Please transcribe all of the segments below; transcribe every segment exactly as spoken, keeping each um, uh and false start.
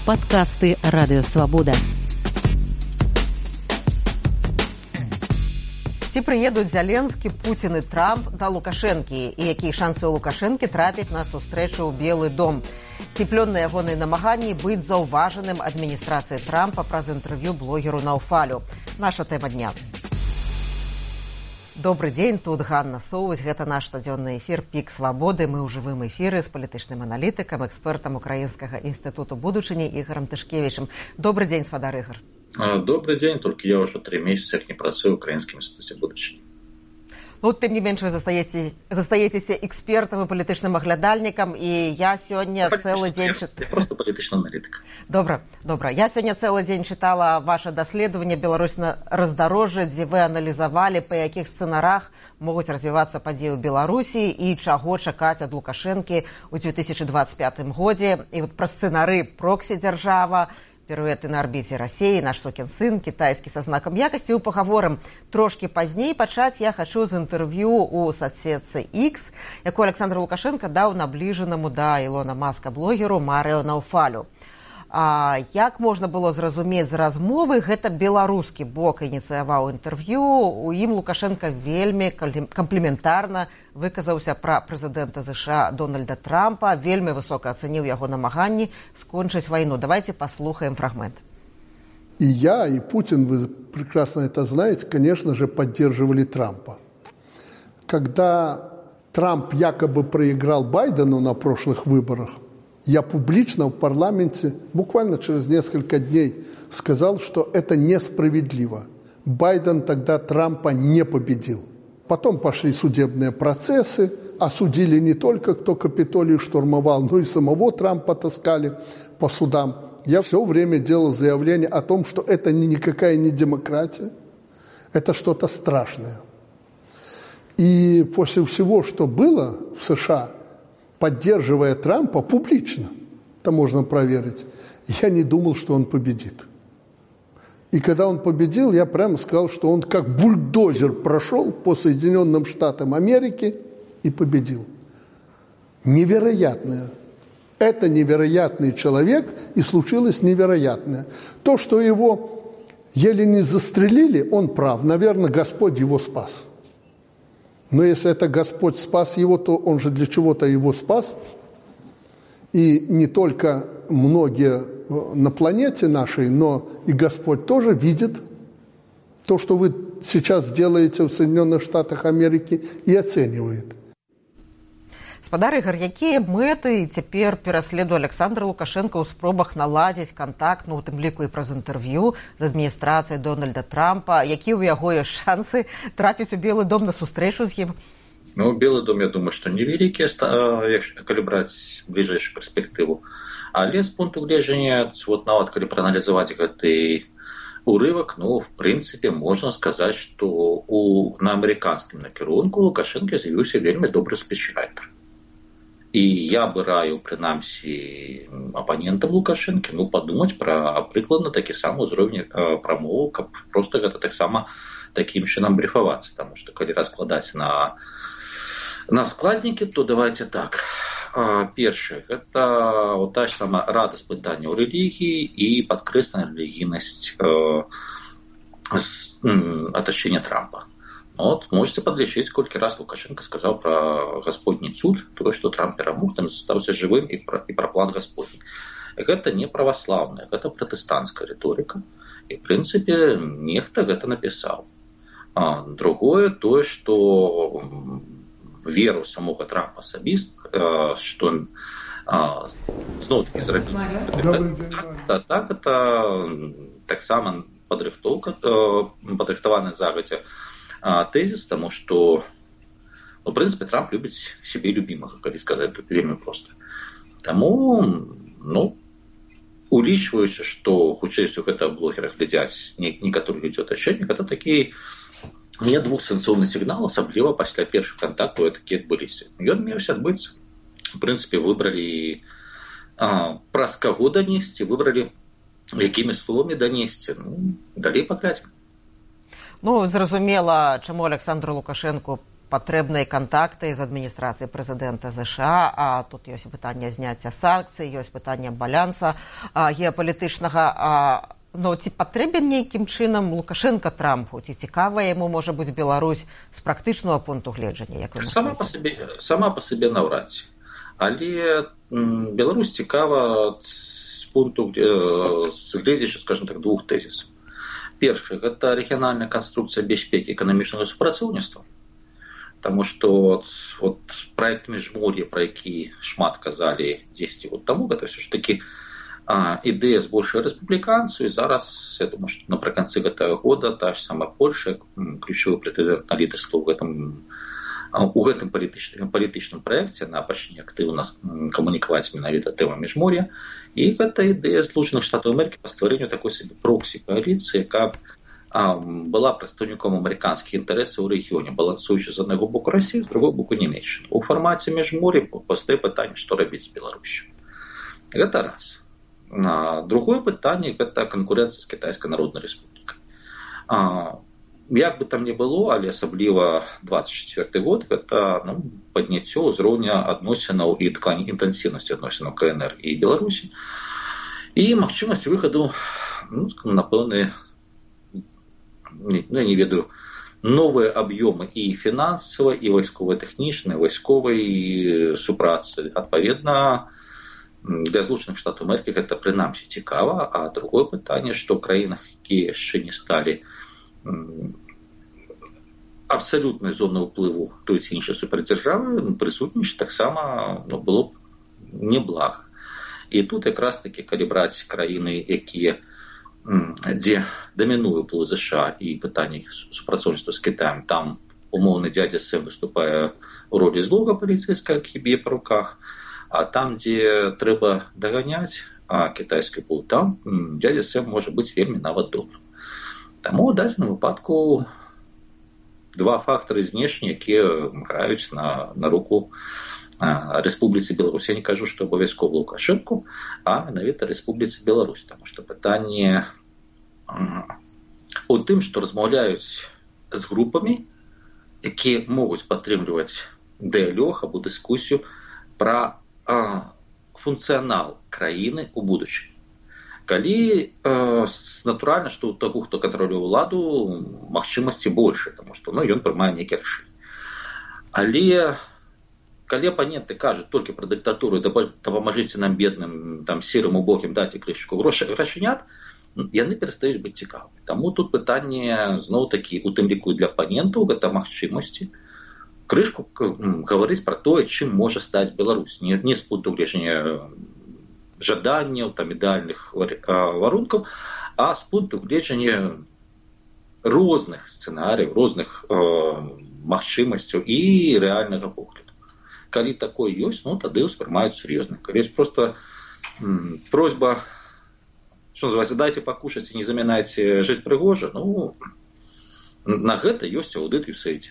Падкасты Радыёвабода. Ці прыедуць Зяленскі, Пуцін і Трамп да Лукашэнкі? І якія шансы ў Лукашэнкі трапіць на сустрэчу ў Белы дом? Ці плённыя ягоныя намаганні быць заўважаным адміністрацыяй Трампа праз інтэрв'ю блогеру Наўфалю? Наша тэма дня. Добрый дзень, тут Ганна Соўваць. Гэта наш штодзённы эфір «Пік свабоды». Мы ў жывым эфіры з палітычным аналітыкам, экспертам Украінскага інстытуту будучыні Ігорам Тышкевічем. Добрый дзень, спадар Ігор. Добрый день, только я уже три месяца не працую в Украинском институте будущего. Ну, тым не менш, вы застаецеся, застаецеся экспертам і палітычным аглядальнікам, і я сёння цэлы дзень... Я просто палітычны аналітык. Добра, добра. Я сёння цэлы дзень чытала ваше даследаванне «Беларусь на раздарожжы», дзе вы аналізавалі, па якіх сцэнарах могуць развівацца падзеі ў Беларусі і чаго чакаць ад Лукашэнкі ў две тысячи двадцать пятым годзе. І вот пра сцэнары проксі-дзяржава, піруэты на арбіце Расіі, наш сукін сын, кітайскі са знакам якасці. Пагаворым трошкі пазней. Пачаць я хачу з інтэрв'ю ў соцсетцы X, якую Александр Лукашенко даў набліжанаму да Ілона Маска блогеру Марыо Наўфалю. А як можна было зразумець з размовы, гэта беларускі бок ініцыяваў інтэрв'ю. У ім Лукашенко вельмі кампліментарна выказаўся пра прэзідэнта ЗША Дональда Трампа, вельмі высока ацаніў яго намаганні скончыць вайну. Давайте послухаем фрагмент. И я, и Путин, вы прекрасно это знаете, конечно же, поддерживали Трампа. Когда Трамп якобы проиграл Байдену на прошлых выборах, я публично в парламенте буквально через несколько дней сказал, что это несправедливо. Байден тогда Трампа не победил. Потом пошли судебные процессы, осудили не только кто Капитолий штурмовал, но и самого Трампа таскали по судам. Я все время делал заявление о том, что это никакая не демократия, это что-то страшное. И после всего, что было в США, поддерживая Трампа публично, это можно проверить, я не думал, что он победит. И когда он победил, я прямо сказал, что он как бульдозер прошел по Соединенным Штатам Америки и победил. Невероятное. Это невероятный человек, и случилось невероятное. То, что его еле не застрелили, он прав. Наверное, Господь его спас. Но если это Господь спас его, то он же для чего-то его спас. И не только многие на планете нашей, но и Господь тоже видит то, что вы сейчас делаете в Соединенных Штатах Америки, и оценивает. Спадар Ігор, якія мэты цяпер пераследуе Александр Лукашенко ў спробах наладзіць кантакт, ну, у тым ліку і праз інтэрв'ю з адміністрацыяй Дональда Трампа? Якія ў яго ёсць шансы трапіць у Белы дом на сустрэчу з ім? Ну, Белы дом, я думаю, што невялікія, калі браць бліжэйшую перспектыву. Але з пункту гледжання, вот нават калі прааналізаваць гэты урывак, ну, в прынцыпе, можна сказаць, што у, на амерыканскім накірунку Лукашенко з'явіўся вельмі добры спічрайтер. І я бы раіў, прынамсі, апанентам Лукашэнкі, ну, падумаць пра прыкладна такі самы ўзровень прамовы, каб проста гэта таксама такім чынам брифавацца. Таму што калі раскладаць на, на складнікі, то давайте так. Першае, гэта та ж сама радасць пытання ў рэлігіі і падкрэслена рэлігійнасць э, атачэння Трампа. Вот, можете подлічыць, колькі раз Лукашенко сказаў пра Гасподні цуд, тое, што Трамп перамог, там застаўся жывым, і пра, і пра план Гасподні. Гэта не праваслаўная, гэта пратэстанцкая рыторыка. І, в прынцыпе, нехта гэта напісаў. А, другое, тое, што веру самога Трампа асабіста, што ён зноў-такі зрабіць. Так, это таксама падрыхтоўка, падрыхтаваны загадзя тезис, тому что, ну, в принципе, Трамп любит себе любимых, калі сказать тут вельмі просто. Тому, ну, улічваючы, што хутчэй усё гэта блогеры глядзяць некаторыя людзі атачэння, гэта такі не двухсэнсоўны сігнал, асабліва пасля першых кантактаў такі адбыліся. Ён меўся адбыцца. В прынцыпе, выбралі а, праз каго данесці, выбралі якімі словамі данесці. Ну, далей паглядзім. Ну, зразумела, чаму Александру Лукашенку патрэбныя кантакты з адміністрацыяй прэзідэнта ЗША, а тут ёсць пытанне зняцця санкцый, ёсць пытанне баланса геапалітычнага. Но ці патрэбен нейкім чынам Лукашенко Трампу? Ці цікава яму можа быць Беларусь з практычнага пункту гледжання? Як вы сама, по себе, сама по себе наўрад ці. Але м, Беларусь цікава з пункту гледзячы, скажем так, двух тэзісаў. Першы, гэта рэгіянальная канструкцыя бяспекі эканамічнага супрацоўніцтва. Таму што вот, вот праект Міжмор'я, пра які шмат казалі дзесьці год таму, гэта ўсё ж такі а, ідэя з большай рэспубліканцыю. Зараз, я думаю, што напрыканцы гэтага года та ж самая Польша, ключовы прэтэндэнт на лідарства ў гэтым у гэтым палітычным, палітычным праекце, она пачне актыўна камунікаваць менавіта тэму Міжмор'я. І гэта ідэя Злучаных Штатаў Амерыкі па стварэнню такой сабе проксі-кааліцыі, каб а, была прадстаўніком амерыканскіх інтарэсаў у рэгіёне, балансуючы з аднаго боку Расію, з другого боку Нямецчыну. У фармаце Міжмор'я пастае пытанне, што рабіць з Беларусю. Гэта раз. А, другое пытанне – гэта канкурэнцыя з Кітайскай Народнай Рэспублікай. А, як бы там ни было, але асабліва двадцать четвёрты год, гэта ну, падняццё ўзроўня адносінаў і дэклане інтэнсіўнасці адносінаў КНР і Беларусі. І магчымасць выхаду, ну, на пэўныя, ну, я не ведаю, новыя аб'ёмы і фінансавай, і вайсковай-тэхнічнай, вайсковай супрацы. Адпаведна, для Злучаных Штатаў Амерыкі гэта прынамсі цікава, а другое пытанне, што ў краінах, якія яшчэ не сталі абсалютнай зонай уплыву той ці іншай супердзяржавы, прысутнічаць таксама ну, было б неблага. І тут якраз такі, калі браць краіны, якія, дзе дамінуе ўплыў ЗША і пытанні супрацоўніцтва з Кітаем, там умоўны дзядзя Сэм выступае ў ролі злога паліцэйскага, які б'е па руках, а там, дзе трэба даганяць а кітайскі пул, там дзядзя Сэм можа быць вельмі нават добрым. Таму ў дадзеным выпадку два фактары знешнія, якія граюць на, на руку а, Рэспубліцы Беларусь. Я не кажу, што абавязкова Лукашэнку, а менавіта Рэспубліцы Беларусь. Таму што пытанне а, у тым, што размаўляюць з групамі, якія могуць падтрымліваць дыялог або дыскусію пра а, функцыянал краіны ў будучыні. Калі э, натуральна, што ў таго, хто кантралюе ўладу, магчымасці больше, таму што ну, ён прымае нейкія рашэнні. Але калі апаненты кажуць толькі пра дыктатуру, дапамажыце нам бедным, там сірым убогім дайце крышку грошанят, яны перастаюць быць цікавымі. Таму тут пытанне зноў такі, у тым ліку для апанентаў, гэта магчымасці крышку гаварыць пра тое, чым можа стаць Беларусь. Не, не з пункту гледжання жаданняў, там ідеальных варункаў, а з пункту гледжання розных сцэнарыяў, розных э, магчымасцяў і рэальнага погляду. Калі такое ёсць, ну тады ўспрымаюць сур'ёзна. Калі ёсць проста м, просьба, што называецца, дайце пакушаць і не замінайце жыць прыгожа, ну на гэта ёсць аўдыт і ўсё ідзе.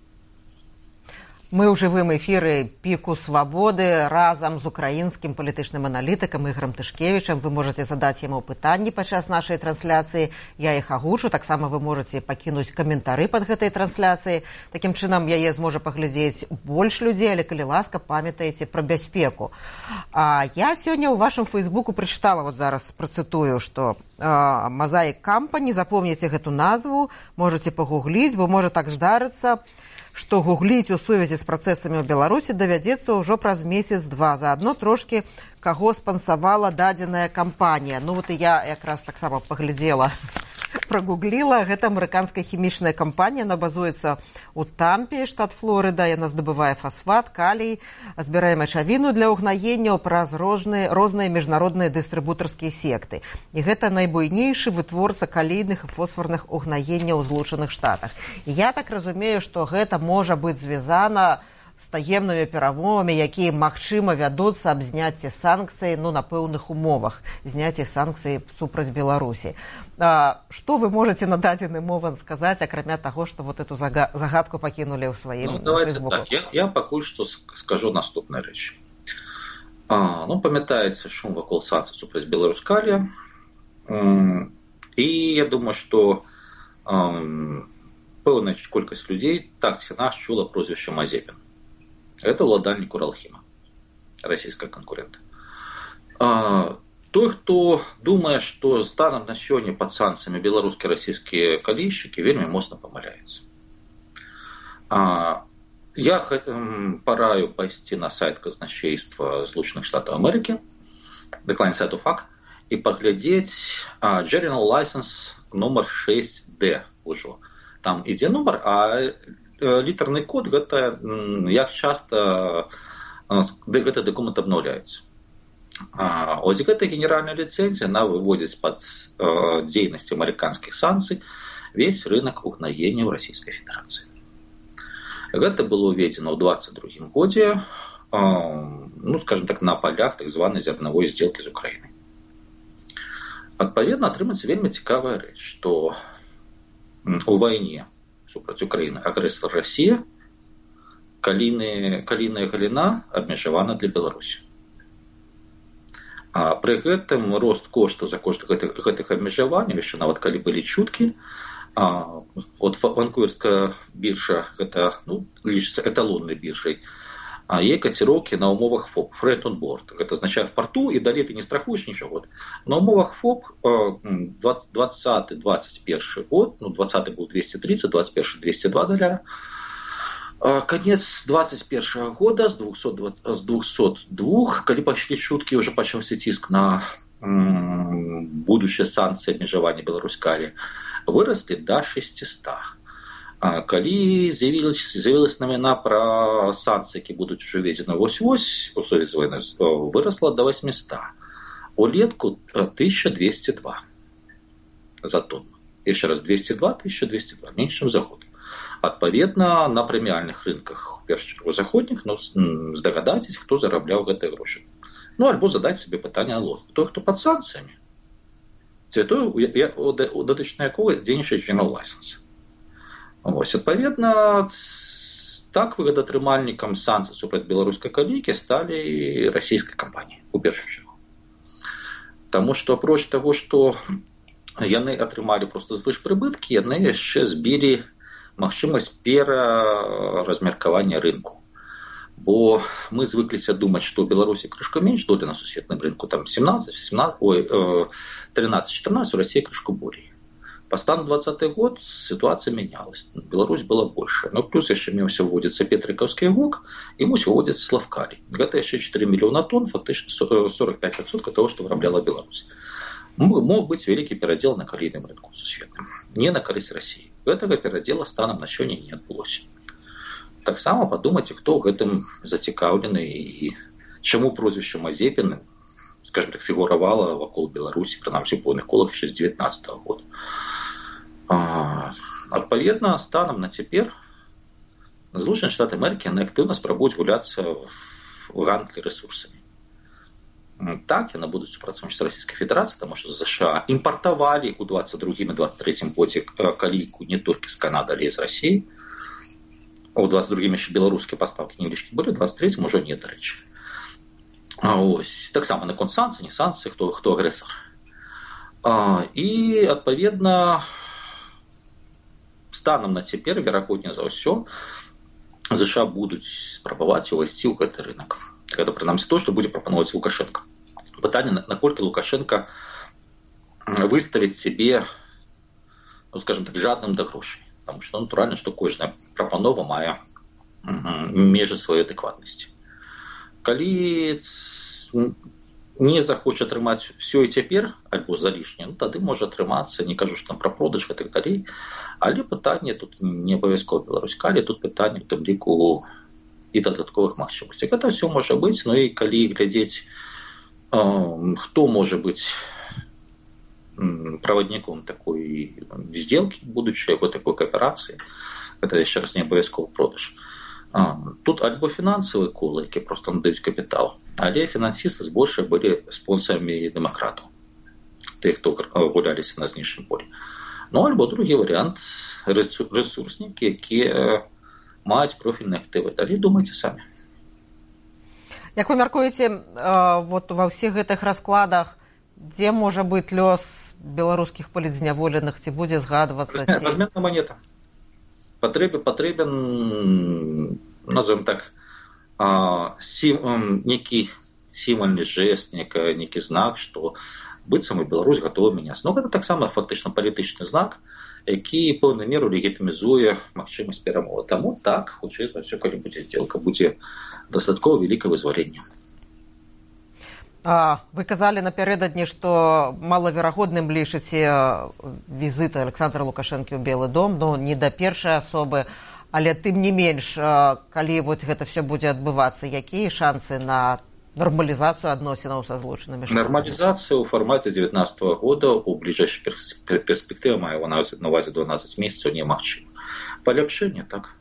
Мы ў жывым эфіры «Піку свабоды» разам з украінскім палітычным аналітыкам Ігорам Тышкевічам. Вы можаце задаць яму пытанні падчас нашай трансляцыі. Я іх агучу. Таксама вы можаце пакінуць каментары пад гэтай трансляцыяй. Такім чынам яе зможа паглядзець больш людзей, але калі ласка, памятаеце пра бяспеку. А я сёння ў вашым фейсбуку прачытала, вот зараз працытую, што Mosaic Company, запомніце гэту назву, можаце пагугліць, бо можа так здарыцца, што гугліць у сувязі з працэсамі ў Беларусі давядзецца ўжо праз месяц-два. Заадно трошкі каго спансавала дадзеная кампанія. Ну вот і я якраз таксама паглядзела, прагугліла. Гэта амерыканская хімічная кампанія, яна базуецца ў Тампе, штат Флорыда. Яна здабывае фасфат, калій, збірае мачавіну для ўгнаенняў праз розныя, розныя міжнародныя дыстрыбутарскія секты. І гэта найбуйнейшы вытворца калійных і фосфарных угнаенняў у Злучаных Штатах. І я так разумею, што гэта можа быць звязана з таемнымі перамовамі, якія, магчыма, вядуцца аб зняцці санкцый, ну, на пэўных умовах, зняцці санкцый супраць Беларусі. А, што вы можаце на дадзены момант сказаць, акрамя таго, што вот эту загадку пакінулі ў сваім ну, давайте фейсбуку? Так. Я, я пакуль што скажу наступную рэч. А, ну, памятаецца шум вакол санкцый супраць Беларускалія. І я думаю, што пэўная колькасць людзей так ці інакш чула прозвішча Мазепін. Гэта ўладальнік Уралхіма, расійская канкурэнта. Той, хто думае, што станам на сёння пад санкцыямі беларускія расійскія калійшчыкі, вельмі моцна памыляецца. Я параю пайсці на сайт казначейства Злучаных Штатаў Амерыкі, дакладней сайту фак, і паглядзець General License номер шэсць дэ ўжо. Там ідзе нумар, а літарны код гэта, як часта гэты дакумент абнаўляецца. Ось гэта генеральная ліцэнзія, она выводзіць пад дзейнасць амерыканскіх санкцый весь рынок угнаення ў Расійскай Федэрацыі. Гэта было ўведзена ў двадцать другім годзе, ну, скажем так, на палях так званай зернавой сделкі з Украінай. Адпаведна, атрымаецца вельмі цікавая рэч, што у вайне супраць Украіны агрэсар Расія, калійная галіна абмежавана для Беларусі. А пры гэтым рост кошту за кошт гэтых, гэтых абмежаванняў, яшчэ нават калі былі чуткі, а, от Ванкуверская біржа, гэта, ну, лічыцца эталоннай біржай, а є каціроўкі на умовах ФОП, Freight on Board. Гэта азначае в порту, і далей ты не страхуеш нічого. На умовах ФОП двадцаты двадцать першы год, ну, двадцаты был двести тридцать, двадцать первый двести два доляра. Конец двадцать первого года с двухсот двух, калі пашлі чуткі, уже пачаўся ціск на будущие санкции абмежавання беларускалі, выросли до шестисот. Калі з'явилась навіна про санкції, які будуть вже введені вось-вось у сувязі з війною, виросла до восьмисот. Улетку тысяча двести два за тонну. Еще раз, двести два, тысяча двести два, меньше, чем за год. Адпаведна, на прэміальных рынках, у першую чергу заходніх, ну, здагадайтесь, хто зарабляў гэтыя грошы. Ну, альбо задаць себе пытанне на логіку. Той, хто пад санкцыямі, ці той, у датычна якога дзейнічае General License. Ось, адпаведна, так выгадатрымальнікам санкцый супраць беларускай калійкі сталі расійскай кампаніі, у першую чергу. Таму што апроч таго, што яны атрымалі проста звышпрыбыткі, яны яшчэ збілі магчымасць пераразмеркавання рынку. Бо мы звыкліся думаць, што ў Беларусі крышку менш доля на сусветным рынку, там семнадцать, семнадцать, ой, тринадцать четырнадцать, у России крышку болей. По стану двадцатый год ситуация менялась. Беларусь была больше. Но плюс еще мусіў вводиться Петрикаўскі ГОК и мусіў вводиться Славкалий. Это еще четыре миллиона тонн, фактически сорок пять процентов того, что вырабляла Беларусь. Мог быть великий передел на калійным рынку сусветным. Не на користь России. Этого передела станом на сёння не адбылося. Так само подумайте, кто в этом зацікаўлены и чему прозвище Мазепін, скажем так, фигуровало вокруг Беларуси, принамсі в пэўных колах еще с девятнадцатого года. Адпаведна, станом на цяпер Злучаныя Штаты Амерыкі яны актыўна спрабуюць гуляцца в гандлі ресурсамі. Так, яны будуць супрацоўнічаць з Расійскай Федэрацыяй, таму што США імпартавалі ў двадцать другім і двадцать трэцім годзе калійку не толькі з Канады, але і з Расіі. У двадцать другім яшчэ беларускія пастаўкі невялічкі былі, у двадцать трэцім ужо не, дарэчы. Ось, таксама на конт санкцый, не санкцыі, хто, хто агрэсар. І, адпаведна, станом на цяпер, верагодна за ўсё, США будуць спрабаваць увайсці ў гэты рынок. Гэта, прынамсі, то, што будзе прапановаць Лукашенко. Пытанне, наколькі Лукашенко выставіць себе, ну, скажем так, жадным да грошай. Таму што, натуральна, што кожная прапанова мае межы сваёй адэкватнасці. Калі не захоча атрымаць все і цяпер, альбо залішне, ну, тады можа атрымацца, не кажу, што там пра продаж і так далей, але пытанне тут не абавязкова беларускалі, тут пытанне, у тым ліку, і дадатковых магчымасцей. Гэта все можа быць, ну і калі глядзець, э, хто можа быць правадніком такой сделкі будучай, або такой кааперацыі, гэта яшчэ раз не абавязкова продаж. Тут альбо фінансавыя колы, які проста надаюць капітал, але фінансісты збольшага былі спонсорамі дэмакратаў, тых, хто гуляліся на знешнім полі. Ну, альбо другі варыянт, ресурснікі, якія маюць профільныя актывы. Далей думайце самі. Як вы мяркуеце, вот ва ўсіх гэтых раскладах, дзе можа быць лёс беларускіх палітзняволеных, ці будзе згадвацца? Ці... Разменная манета. Патрэбе патрэбен, назовем так, сім, некі сімвальны жэст, некі знак, што быццам і Беларусь гатова мяняцца. Ну, гэта таксама фактычна палітычны знак, які пэўную меру легітымізуе магчымасць перамовы. Таму так, хутчэй за ўсё, калі будзе здзелка, будзе дастаткова вялікае вызваленне. А, вы казалі напярэдадні, што малаверагодным лічыце візіт Александра Лукашэнкі ў Белы дом, ну, не да першай асобы, але тым не менш, калі вот гэта все будзе адбывацца, якія шансы на нормалізацыю адносінаў са злучанымі штатамі? Нормалізацыя ў фармаце дзевятнаццатага года ў бліжэйшай перспектыве, маю на ўвазе дванаццаць месяцаў, немагчыма. Паляпшэнне, так.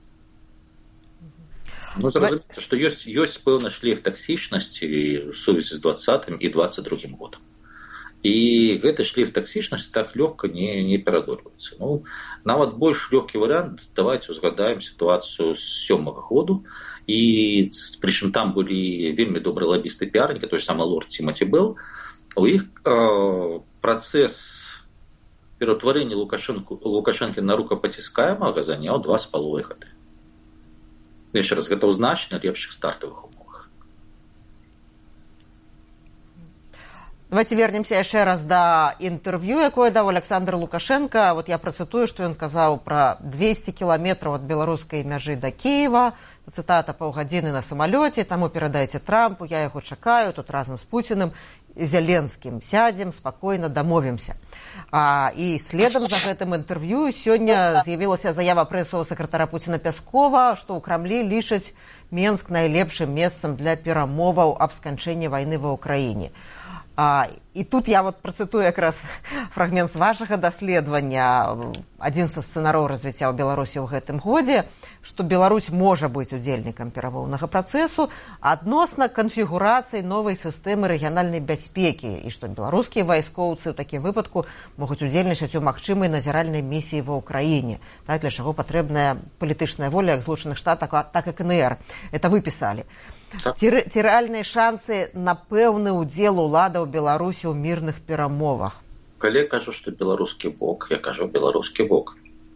Ну, зразумеецца, што ёсць, ёсць пэўны шлейф таксічнасці ў сувязі з двадцатым і двадцать другім годам. І гэты шлейф таксічнасці так лёгка не, не перадольваецца. Ну, нават больш лёгкі варыянт, давайте узгадаем сітуацыю з сёмага году, і прычым там былі вельмі добрыя лабісты піарнікі, той же самы лорд Тимоті Белл. У іх э, працэс пераўтварэння Лукашэнкі на рукапаціскаемага заняў два з паловай гады. Яшчэ раз, гэта ў значна лепшых стартавых умовах. Давайте вернемся яшчэ раз да інтэрв'ю, якое даў Александр Лукашенко. Вот я працытую, што ён казаў пра двести кіламетраў ад беларускай мяжы да Кіева. Цытата: паўгадзіны на самалёце, таму перадайце Трампу, я яго чакаю, тут разам з Пуціным, Зеленскім сядзем, спакойна дамовімся. А, і следам за гэтым інтэрв'ю сёння з'явілася заява прэсавага сакратара Пуціна Пяскова, што ў Крамлі лічаць Менск найлепшым месцам для перамоваў аб сканчэнні вайны ва ўкраіне. А, і тут я вот працытую якраз фрагмент з вашага даследавання, адзін са сцэнароў развіцця ў Беларусі ў гэтым годзе, што Беларусь можа быць удзельнікам перамоўнага працэсу адносна канфігурацыі новай сістэмы рэгіянальнай бяспекі, і што беларускія вайскоўцы ў такім выпадку могуць удзельнічаць у магчымай назіральнай місіі ва ўкраіне. Так, для чаго патрэбная палітычная воля як Злучаных Штатаў, так і ка эн ер. Это вы пісалі. Ці, ці рэальныя шансы на пэўны ўдзел улада ў Беларусі ў мірных перамовах? Калі я кажу, што беларускі бок, я кажу беларускі бок.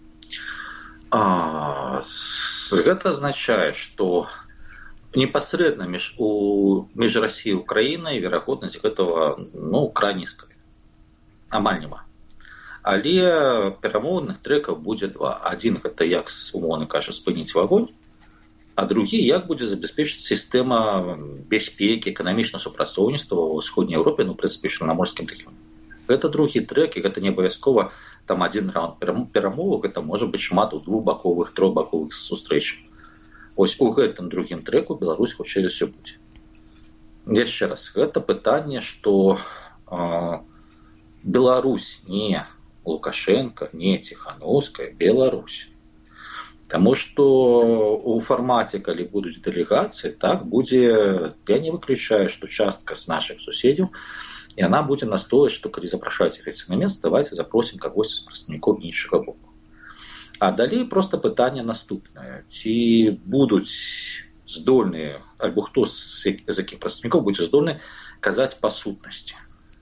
А, гэта азначае, што непасрэдна між, у, між Расіяй і Украінай верагоднасць гэтага, ну, крайне нізкая. Амаль няма. Але перамоўных трэкаў будзе два. Адзін гэта як, умоўна кажа, спыніць вагонь, а другі, як будзе забяспечыць сістэма бяспекі, эканамічнага супрацоўніцтва ва ўсходняй Еўропе, ну, ў прынцыпе, чарнаморскім рэгіёне. Гэта другі трэк, і гэта не абавязкова там адзін раунд перамоваў, гэта можа быць шмат у двухбаковых, трохбаковых сустрэчах. Вось у гэтым другім трэку Беларусь хутчэй за ўсё будзе. Яшчэ раз, гэта пытанне, што э, Беларусь не Лукашенко, не Ціхановская, Беларусь. Таму што у фармаце, калі будуць дэлегацыі, так, будзе, я не выключаю, што частка з нашых суседзяў, яна будзе настойваць, што калі запрашаюць афіцыйны месца, давайте запросім кагосьці з прадстаўнікоў іншага боку. А далей проста пытанне наступнае. Ці будуць здольныя, альбо хто з якіх прадстаўнікоў будзе здольны казаць па сутнасці?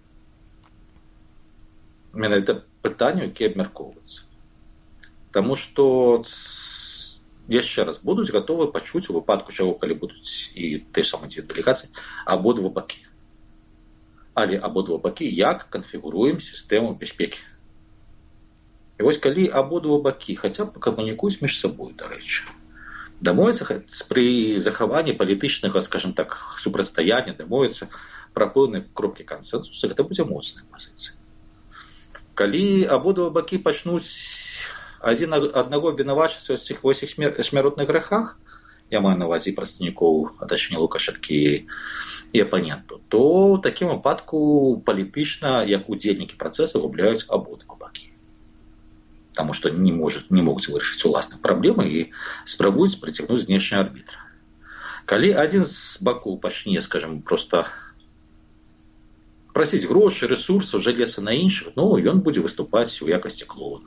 Менавіта пытанне, якія абмяркоўваюцца. Таму што яшчэ раз, будуць гатовы пачуць у выпадку чаго, калі будуць і тыя самыя дзве дэлегацыі, абодва бакі. Але абодва бакі, як канфігуруем сістэму бяспекі. І вось калі абодва бакі хаця б камунікуюць між сабой, дарэчы, дамовіцца пры захаванні палітычнага, скажем так, супрацьстаяння, дамовіцца пра пэўныя кропкі кансэнсуса, гэта будзе моцная пазіцыя. Калі абодва бакі пачнуць адзін аднаго абвінавачваць у цих восьміх смяротных грэхах, я маю на ўвазе прадстаўнікоў, а точней Лукашэнкі і апаненту, то ў такім выпадку палітычна, як удзельнікі працэсу, губляюць абодва бакі. Таму што не, можа, не могуць вырашыць уласныя праблемы і спрабуюць прыцягнуць знешні арбітр. Калі адзін з бакоў пачне, скажем, проста прасіць грошы, рэсурсаў, жалецца на іншых, ну, ён будзе выступаць у якасці клоуна.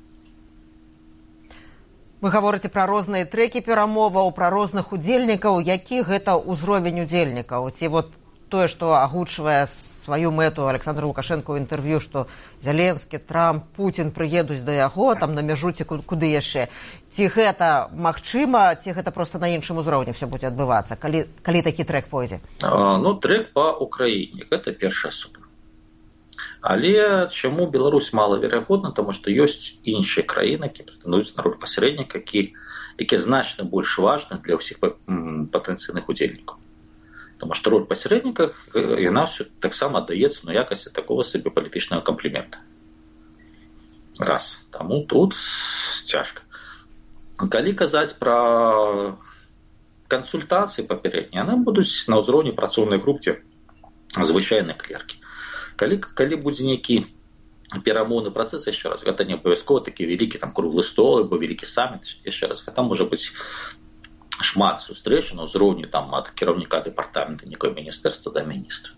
Вы гаворыце пра розныя трэкі перамоваў, пра розных удзельнікаў. Які гэта ўзровень удзельнікаў? Ці вот тое, што агучвае сваю мэту Александр Лукашенко ў інтэрв'ю, што Зеленскі, Трамп, Путін прыедуць да яго, там на мяжу ці куды яшчэ. Ці гэта магчыма, ці гэта проста на іншым узроўні все будзе адбывацца, калі, калі такі трэк пойдзе? А, ну, трэк па Украіне, гэта першы асоб. Але чаму Беларусь малаверагодна, таму што ёсць іншыя краіны, які прэтэндуюць на роль пасярэдніка, які, які значна больш важны для ўсіх патэнцыйных удзельнікаў. Таму што роль пасярэдніка, яна таксама аддаецца на якасці такого сабе палітычнага камплімента. Раз. Таму тут цяжка. Калі казаць пра кансультацыі папярэднія, яны будуць на ўзроўні працоўнай групы звычайнай клеркі. Калі, калі будзе нейкі перамоўны працэс, яшчэ раз, гэта не абавязкова такі вялікі там круглы стол, або вялікі саміт, яшчэ раз, гэта можа быць шмат сустрэч на ўзроўні там ад кіраўніка дэпартамента некое міністэрства да міністра.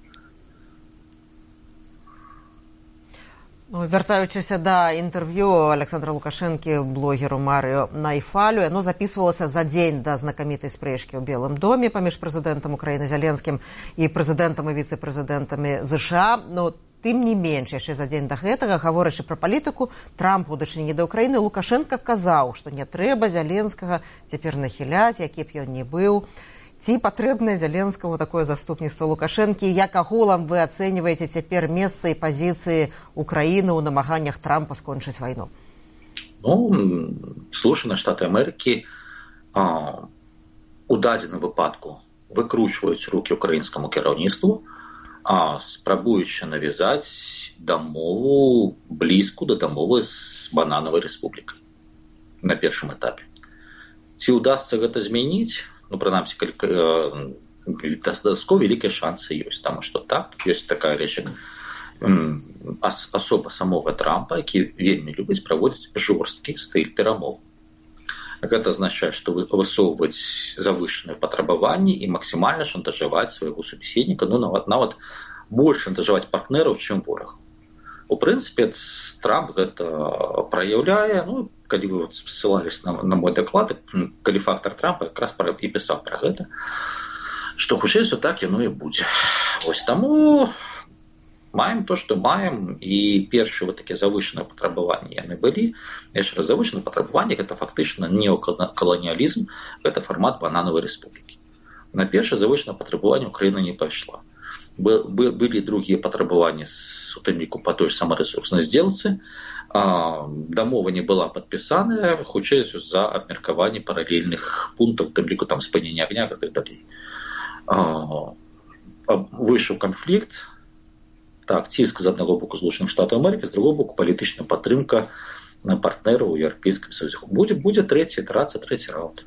Ну, вяртаючыся да інтэрв'ю Александра Лукашэнкі блогеру Марыо Найфалю, яно записывалася за дзень да знакамітай спрэчкі ў Белым доме паміж прэзідэнтам Украіны Зеленскім і прэзідэнтам і віцэ-прэзідэнтамі ЗША. Ну, тым не менш, яшчэ за дзень да гэтага, гаворачы пра палітыку Трампа ў дачыненні да Украіны, Лукашенко казаў, што не трэба Зеленскага цяпер нахіляць, які б ён не быў. Ці патрэбнае Зеленскаму такое заступніцтва Лукашэнкі? Як агулам вы ацэньваеце цяпер месца і пазіцыі Украіны ў намаганнях Трампа скончыць вайну? Ну, Злучаныя Штаты Амерыкі а, у дадзеным выпадку выкручваюць рукі украінскаму кіраўніцтву, а спрабуючы навязаць дамову блізкую да дамовы з Бананавай рэспублікай на першым этапе. Ці ўдасца гэта змяніць? Ну, прынамсі, дастаткова вялікія шансы ёсць, таму што так, ёсць такая рэч, як асоба самога Трампа, які вельмі любіць праводзіць жорсткі стыль перамоў. Гэта азначае, што высоўваць завышаныя патрабаванні і максімальна шантажаваць свайго субеседніка, ну, нават, нават больш шантажаваць партнераў, чым вораг. У прынцыпе, Трамп гэта праяўляе, ну, калі вы вот ссылались на, на мой даклад, калі фактор Трампа якраз і пісаў пра гэта, што хутчэй усё так яно і будзе. Вось таму маем то, што маем, і першыя вот такія завышаныя патрабаванні яны былі. Яшчэ раз, завышаныя патрабаванні гэта фактычна неокаланіялізм, гэта фармат Бананавай рэспублікі. На першае завышанае патрабаванне Украіна не пайшла. Былі другія патрабаванні у тым ліку па той самарэсурснай здзелцы. Дамова не была падпісаная, хутчэй за абмеркаванне паралельных пунктаў, у тым ліку там спынення агня і так далей. Выйшаў канфлікт. Так, ціск з аднаго боку Злучаных Штатаў Амерыкі, з другого боку палітычная падтрымка на партнераў у Еўрапейскім Саюзе. Будзе, будзе трэці ітэрацыя, трэці раунд.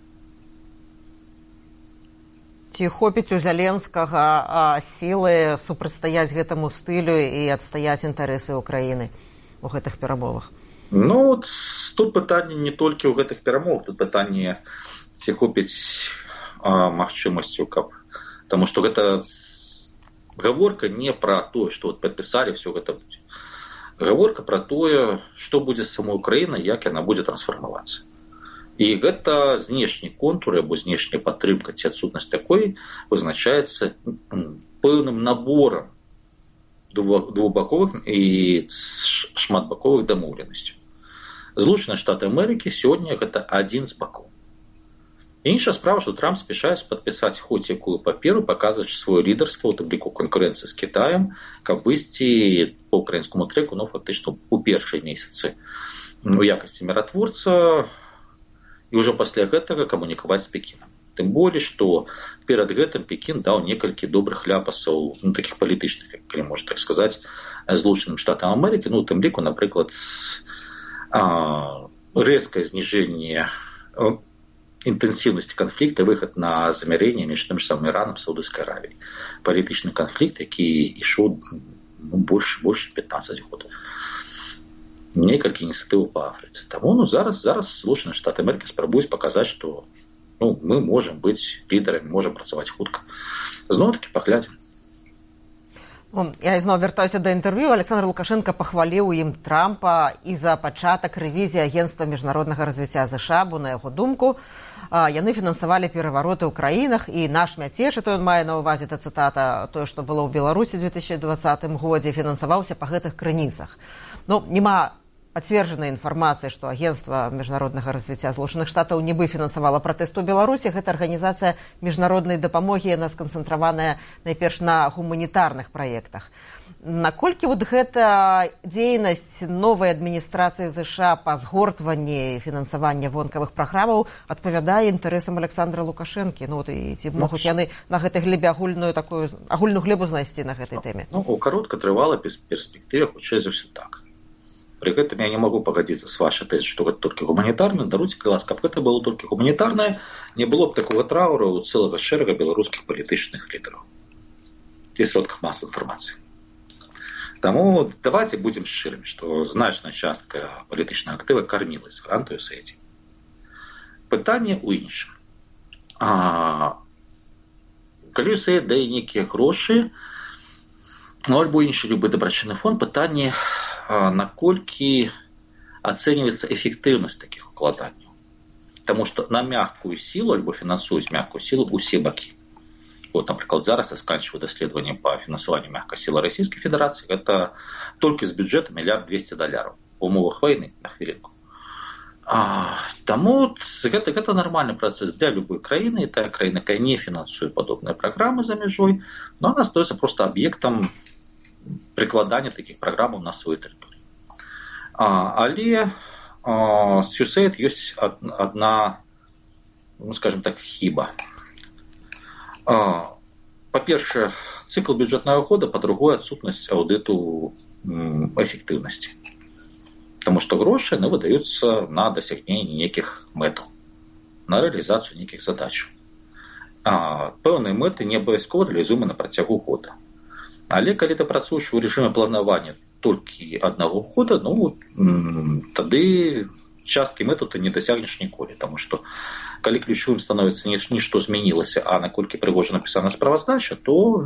Ці хопіць у Зеленскага сілы супрацьстаяць гэтаму стылю і адстаяць інтарэсы Украіны у гэтых перамовах? Ну, от, тут пытанне не толькі ў гэтых перамовах, тут пытанне, ці хопіць а, магчымасцю, каб... Таму што гэта гаворка не пра тое, што вот падпісалі, все гэта будзе. Гаворка пра тое, што будзе з самой Украінай, як яна будзе трансфармавацца. І гэта знешні контуры або знешняя падтрымка ці адсутнасць такой вызначаецца пэўным наборам двухбаковых і шматбаковых дамоўленасцяў. Злучаныя Штаты Амерыкі сёння гэта адзін з бакоў. Іншая справа, што Трамп спяшаецца падпісаць хоць якую паперу, паказваючы сваё лідарства, у тым ліку канкурэнцыі з Кітаем, каб выйсці па ўкраінскаму трэку, ну, фактычна у першыя месяцы у якасці міратворца і ўжо пасля гэтага камунікаваць з Пекінам. Тым болей, што перад гэтым Пекін даў некалькі добрых ляпасаў, ну, такіх палітычных, калі можна так сказаць, Злучаным Штатам Амерыкі, ну, у тым ліку, напрыклад, рэзкае зніжэнне інтэнсіўнасці канфлікта, выхад на замірэнне між тым самым Іранам і Саудаўскай Аравіяй. Палітычны канфлікт, які ішоў ну, больш, больш пятнаццаць год. Некалькі ініцыятыў па Афрыцы. Таму ну, зараз, зараз Злучаныя Штаты Амерыкі спрабуюць паказаць, што ну, мы можам быць лідарамі, можам працаваць хутка. Зноў-такі паглядзім. Я ізноў вяртаюся да інтэрв'ю. Александр Лукашенко пахваліў ім Трампа і за пачатак рэвізіі Агентства міжнароднага развіцця ЗША, бо, на яго думку, яны фінансавалі перавароты ў краінах, і наш мяцеж, і то ён мае на ўвазе, та цытата, тое, што было ў Беларусі ў две тысячы двадцатым годзе, фінансаваўся па гэтых крыніцах. Ну, няма пацверджанай інфармацыі, што Агентства міжнароднага развіцця Злучаных Штатаў нібы фінансавала пратэст у Беларусі. Гэта арганізацыя міжнароднай дапамогі, яна сканцэнтраваная найперш на гуманітарных праектах. Наколькі вот гэта дзейнасць новай адміністрацыі ЗША па згортванні фінансавання вонкавых праграмаў адпавядае інтарэсам Александра Лукашэнкі? Ну, і ці могуць яны на гэтай глебе агульную такую агульную глебу знайсці на гэтай тэме? Ну, у кароткатрывалай перспектыве хутчэй за ўсё так. При этом я не могу погодиться с вашей тезой, что это только гуманитарное. Даруйте, ласка, б это было только гуманитарное, не было бы такого траура у целого шерега белорусских политических лидеров и сродках массовой информации. Тому давайте будем шчырымі, что значная частка политического актива кормилась гранту ю эс эй ай ди. Пытание у іншым. А, калі ю эс эй ай ди дае некие гроши, ну, альбо іншы любы дабрачынны фонд, пытанне, наколькі ацэньваецца эфектыўнасць такіх укладанняў. Таму што на мягкую сілу альбо фінансуюць мягкую сілу усе бакі. Вот, напрыклад, зараз я сканчиваю даследаванне па фінансаванню мягкай сілы Расійскай Федэрацыі. Гэта толькі з бюджэта мільярд дзвесце даляраў у умовах вайны, на хвілінку. А, таму гэта, гэта нармальны працэс для любой краіны, і тая краіна, якая не фінансуе падобныя праграмы за мяжой, но она становіцца проста аб'ектам прикладання таких програм на свою територію. А, але а, з ю эс эй ай ди ёсць одна, ну, скажем так, хіба. А, па-першае, цикл бюджетного года, па-другое, адсутнасць аўдыту эфектыўнасці. Таму што грошы яны выдаюцца на дасягненне нейкіх мэтаў, на рэалізацыю нейкіх задачаў. А, пэўныя мэты не абавязкова рэалізуемы на працягу года. Але калі ты працуеш у рэжыме планавання толькі аднаго года, ну, тады часткі мэту ты не дасягнеш ніколі. Таму што калі ключовым становіцца нішто змянілася, а наколькі прыгожа напісана справаздача, то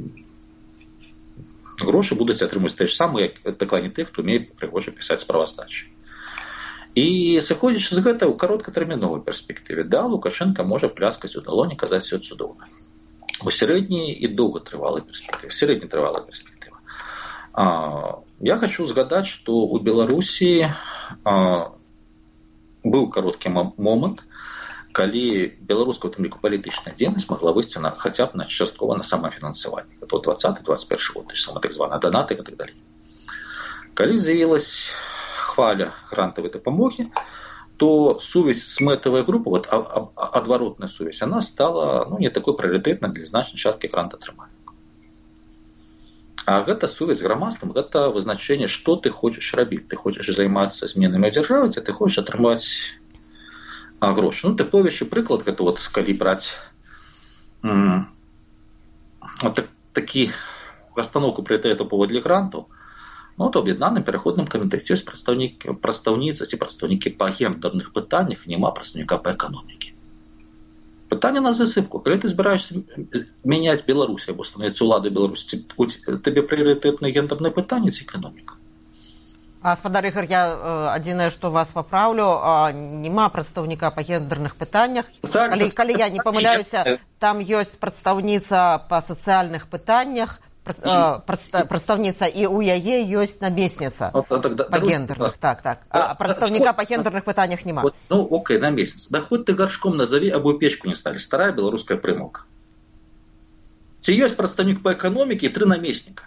грошы будуць атрымаць тое ж самае, як дакладней тых, хто умее прыгожа пісаць справаздачы. І сыходзячы з гэта ў кароткатэрміновай перспектыве, да, Лукашенко можа пляскаць у далоні, казаць усё цудоўна. У средней и долготрывалой перспективе. Среднетрывалой перспективе. А, я хочу згадать, что у Беларуси а, был короткий момент, когда белорусская в том лику политическая деятельность могла выйти на, хотя бы на частково на самофинансирование. Это двадцатый двадцать первый год, то есть так званые донаты и так далее. Когда заявилась хваля грантовой допомоги, то сувязь с мэтавай группой, вот адваротная сувязь, она стала, ну, не такой приоритетной для значной частки грантатрымальнікаў. А гэта сувязь з грамадствам, гэта вызначэнне, што ты хочаш рабіць. Ты хочаш займацца зменамі ў дзяржаве, ці ты хочаш атрымаць а, грошы. Ну, тыповейшы прыклад, гэта вот, калі браць м- вот так, такі расстаноўку прыоритэтаў паводле грантаў, ну, то аб'яднаным пераходным камітэце ёсць прадстаўнікі, прадстаўніцы ці прадстаўнікі па гендерных пытаннях, няма прадстаўніка па эканомікі. Пытанне на засыпку. Калі ты збіраешся мяняць Беларусь або становіцца ўладай Беларусі, табе прыярытэтныя гендерныя пытанні ці эканоміка? Гаспадар Ігор, я адзінае, што вас папраўлю, няма прадстаўніка па гендерных пытаннях. Калі, калі я не памыляюся, там ёсць прадстаўніца па сацыяльных пытаннях, прадстаўніца, і ў яе ёсць намесніца па гендерных. Так, так. А прадстаўніка па гендерных пытаннях няма. Вот, ну, окей, намесніца. Да хоть ты горшком назови, або печку не стали. Старая беларуская прымаўка. Ці ёсць прадстаўнік па эканоміке і тры намесніка?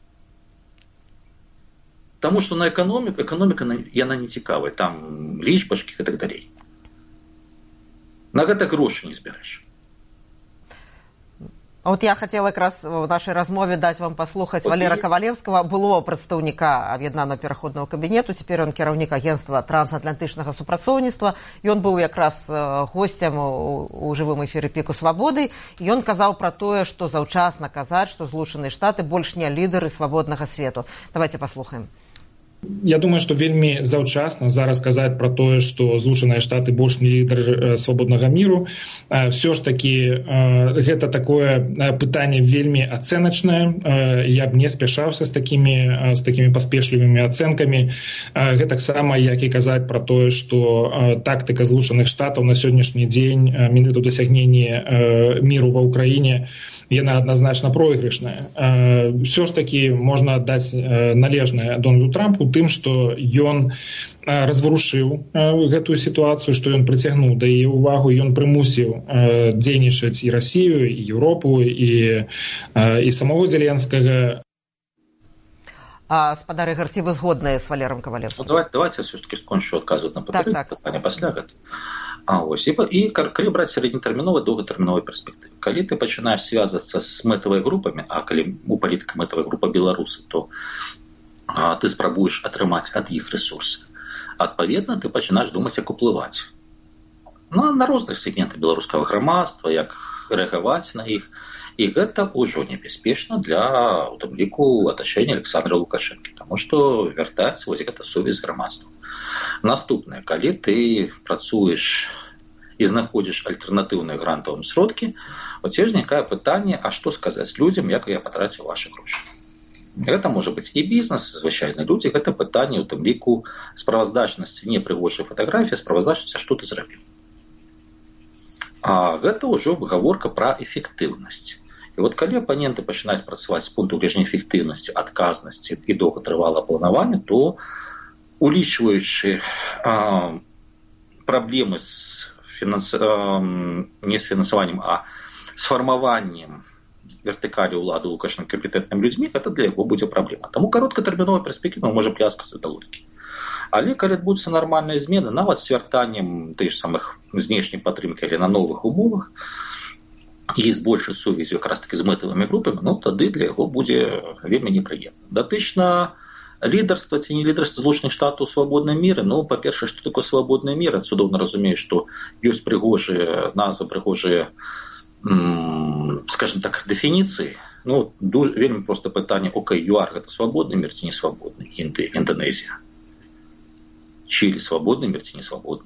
Таму што на эканоміку, эканоміка яна не цікавая. Там лічбачкі і так далей. На гэта грошы не зберэш. А вот я хотела как раз в нашей размове дать вам послухать Валера Кавалевского, былого прадстаўніка аб'яднанага пераходнага кабінету, цяпер ён кіраўнік агентства трансатлантычнага супрацоўніцтва, і ён быў якраз госцем у, у жывым эфіры Піку Свабоды, і ён казаў пра тое, што заўчасна казаць, што Злучаныя Штаты больш не лідары свабоднага свету. Давайте послухаем. Я думаю, што вельмі заўчасна зараз казаць пра тое, што Злучаныя Штаты больш не лідар свабоднага міру. Всё ж такі гэта такое пытанне вельмі ацэначнае. Я б не спяшаўся з такімі, з такімі паспешлівымі ацэнкамі. Гэтаксама, як і казаць пра тое, што тактыка Злучаных Штатаў на сённяшні дзень менавіта ў дасягненні міру ва ўкраіне яна адназначна пройгрышная. Всё ж такі можна аддаць належнае Дональду Трампу тым, што ён разварушыў гэтую сітуацыю, што ён прыцягнуў да яе ўвагу, ён прымусіў дзейнічаць і Расію, і Еўропу, і, і самого Зеленскага. А, спадар Ігор, ці вы згодныя з Валером Кавалевскім? Ну, давайте, давайте я все-таки скончу адказваць на папярэднае так, так. пытанне пасля гэта. А ось, і, і калі браць сярэднетэрміновай, доўгатэрміновай перспектывы. Калі ты пачынаеш звязвацца з мэтавай групамі, а калі у палітыка мэтавая група беларусы, то а, ты спрабуеш атрымаць ад іх рэсурсы. Адпаведна, ты пачынаеш думаць, як уплываць. Ну, на розныя сегменты беларускага грамадства, як рэагаваць на іх. І гэта ўжо небяспечна для, у тым ліку, атачэння Александра Лукашэнкі, таму што вяртаецца вось гэта сувязь з грамадствам. Наступнае, калі ты працуеш і знаходзіш альтэрнатыўныя грантавым сродкі, у цябе ўзнікае пытанне, а што сказаць людзям, як я патраціў вашы грошы. Гэта можа быць і бізнес, і звычайныя людзі, гэта пытанне, у тым ліку, справаздачнасці, не прыгожай фатаграфіі, справаздачнасці, што ты зрабіў. А гэта ўжо гаворка пра эфектыўнасць. І вот калі апаненты пачынаюць працаваць з пункту гледжання эфектыўнасці, адказнасці і доўгатрывалага планавання, то улічваючы а, праблемы з фінанс... а, не з фінансаваннем, а з фармаваннем вертыкалі ўлады Лукашэнка кампетэнтнымі людзьмі, гэта для яго будзе праблема. Таму кароткатэрміновая перспектыва можа пляскаць да логікі. Але калі адбудуцца нармальныя змены, нават з вяртаннем тых самых знешняй падтрымкі, але на новых умовах, і з большай сувязю якраз такі з мэтавымі групамі, ну тады для яго будзе вельмі непрыемна. Датычна лідарства ці не лідарства Злучаных Штатаў у свабодным міры, ну, па-першае, што такое свабодны мір, цудоўна разумею, што ёсць прыгожыя назвы, прыгожыя, м- скажем так, дэфініцыі. Ну, ду- вельмі проста пытанне, окей, ЮАР гэта свабодны мір ці не свабодны? Інды, Інданезія. Чили свабодны мір ці не свабодны?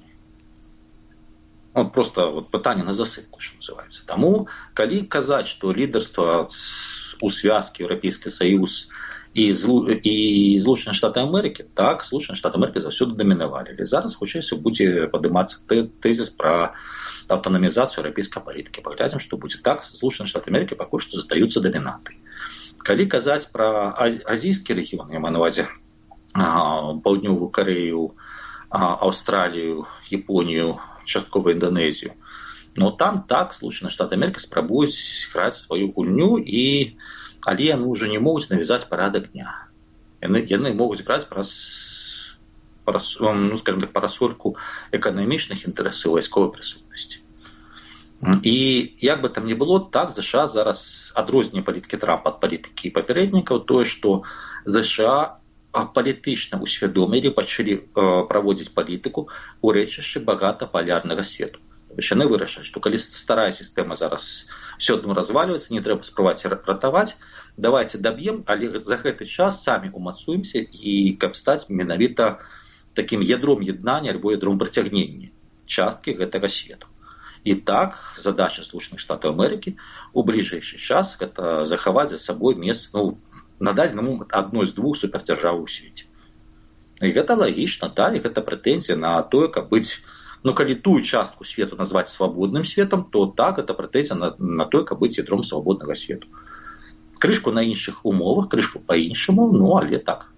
Вот просто вот пытанне на засыпку, что называется. Таму, калі казаць, што лідарства у звязкі Еўрапейскі Саюз і, злу... і Злучаныя Штаты Амерыкі, так, Злучаныя Штаты Амерыкі заўсёды дамінавалі. Але зараз хутчэй будзе падымацца тэзіс пра аўтанамізацыю еўрапейскай палітыкі. Паглядзім, што будзе так. Злучаныя Штаты Амерыкі пакуль што застаюцца дамінантай. Калі казаць пра азійскі рэгіён, я маю на ўвазе Паўднёвую Карэю, Аўстралію, Японію, часткова Інданезію. Но там так Злучаныя Штаты Амерыкі спрабуюць граць сваю гульню, і але яны ўжо не могуць навязаць парадак дня. Яны, яны могуць граць праз, праз ну, скажем так, парасольку эканамічных інтарэсаў вайсковай прысутнасці. І як бы там ни было, так ЗША зараз адрозненне палітыкі Трампа ад палітыкі папярэднікаў тое, што ЗША палітычна усвядомілі, пачалі э, праводзіць палітыку ў рэчышчы багатапалярнага свету. Яны вырашаць, што калі старая сістэма зараз все адно разваливаецца, не трэба спрабаваць ратаваць, давайте даб'ем, але за гэты час самі умацуемся, і каб стаць менавіта такім ядром яднання альбо ядром прыцягнення часткі гэтага свету. І так задача Злучаных Штатаў Амерыкі у бліжэйшы час гэта захаваць за сабой месца, ну, надаць на момант адной з двух супердзяржаў у свеце. І гэта лагічна, да, і гэта прэтэнзія на тое, каб быць, ну, калі тую частку свету назваць свабодным светам, то так, гэта прэтэнзія на, на тое, каб быць ядром свабоднага свету. Крышку на іншых умовах, крышку па-іншаму, ну, але так.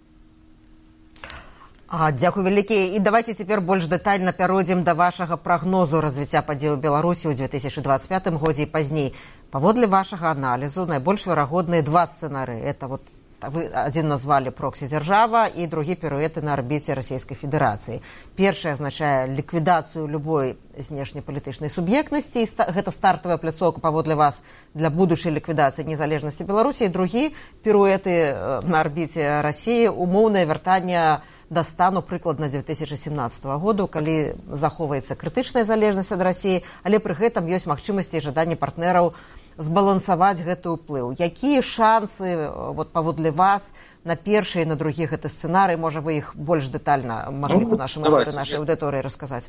А, дзякуй вялікі. І давайте цяпер больш дэтальна пяройдзем да вашага прагнозу развіцця падзей у Беларусі ў две тысячы двадцать пятым годзе і пазней. Паводле вашага аналізу найбольш верагодныя два сцэнарыі. Это вот вы адзін назвалі проксі-дзяржава і другі піруэты на арбіце Расійскай Федэрацыі. Першы азначае ліквідацыю любой знешнепалітычнай суб'ектнасці, і гэта стартавая пляцоўка паводле вас для будучай ліквідацыі незалежнасці Беларусі. І другі піруэты на арбіце Расіі, умоўнае вяртанне да стану прыкладна две тысячи семнадцатого году, калі захоўваецца крытычная залежнасць ад Расіі, але пры гэтым ёсць магчымасці і жаданні партнераў збалансаваць гэты ўплыў. Якія шансы, вот, паводле вас, на першы і на другі гэты сцэнарый? Можа, вы іх больш дэтальна маглі б нашым эфіры, нашай аўдыторыі расказаць?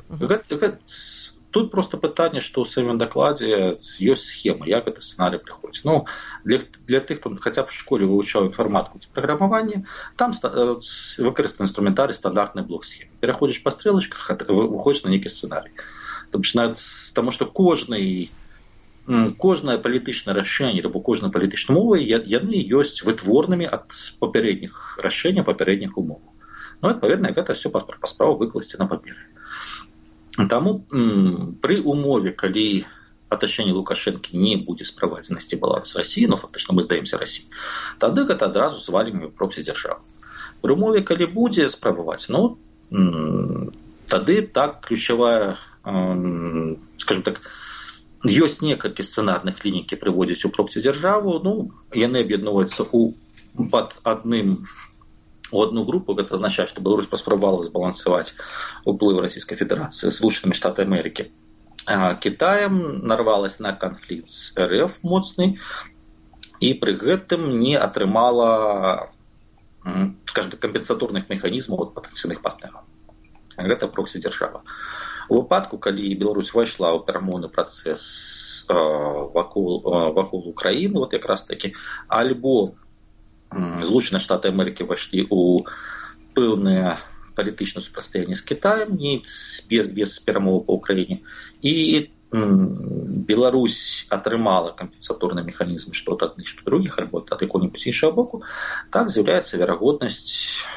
Тут просто пытанне, што ў самім дакладзе ёсць схема, як гэты сцэнарый прыходзіць. Ну, для, для тых, хто хаця б в школе вывучаў інфарматыку ці праграмаванне, там выкарыстаны інструментарый стандартны блок схемы. Пераходзіш па стрэлачках, выходзіш на нейкі сцэнарый. Таму што кожны кожнае палітычнае рашэнне або кожная палітычная мова, яны ёсць вытворнымі ад папярэдніх рашэнняў, папярэдніх умоў. Ну, адпаведна, гэта ўсё па справу выкласці на паперы. Таму пры умове, калі атачэнне Лукашэнкі не будзе справаць знайсці баланс Расіі, ну фактычна мы здаемся Расіі, тады гэта адразу звалім проксі-дзяржаву. Пры умове, калі будзе справаваць, ну тады так ключавая, скажем так, ёсць некалькі сцэнарных ліній, які прыводзяць у проксі-дзяржаву, ну яны аб'ядноўваюцца у пад адным у одну групу, гэта азначае, што Беларусь паспрабавала збалансаваць уплыў Расійскай Федэрацыі з Злучанымі Штатамі Амерыкі. Кітаем нарвалась на канфлікт з эр эф моцны і пры гэтым не атрымала, скажем так, кампенсаторных механізмаў ад патэнцыйных партнераў. Гэта проксі-дзяржава. У выпадку, калі Беларусь увайшла ў перамоўны працэс вакол, вакол Украіны, вот якраз такі, альбо Злучаныя Штаты Амерыкі вайшлі ў пэўнае палітычнае супрацьстаянне з Кітаем, не без, без перамовы па Ўкраіне, і Беларусь атрымала кампенсаторныя механізмы што ад адных, што другіх, альбо ад якога-небудзь іншага боку, так з'яўляецца верагоднасць.